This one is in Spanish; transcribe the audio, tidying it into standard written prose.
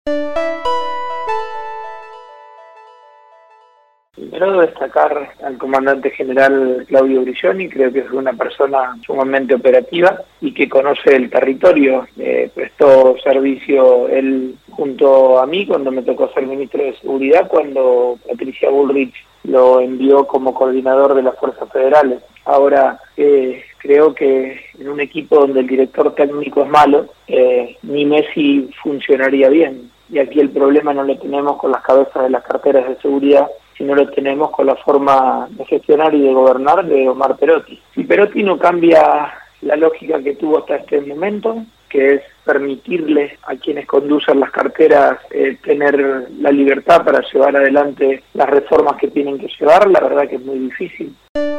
Primero destacar al comandante general Claudio Brilloni. Creo que es una persona sumamente operativa y que conoce el territorio. Prestó servicio él junto a mí cuando me tocó ser ministro de Seguridad, cuando Patricia Bullrich lo envió como coordinador de las fuerzas federales. Ahora, creo que en un equipo donde el director técnico es malo, ni Messi funcionaría bien. Y aquí el problema no lo tenemos con las cabezas de las carteras de seguridad, sino lo tenemos con la forma de gestionar y de gobernar de Omar Perotti. Si Perotti no cambia la lógica que tuvo hasta este momento, que es permitirle a quienes conducen las carteras tener la libertad para llevar adelante las reformas que tienen que llevar, la verdad que es muy difícil.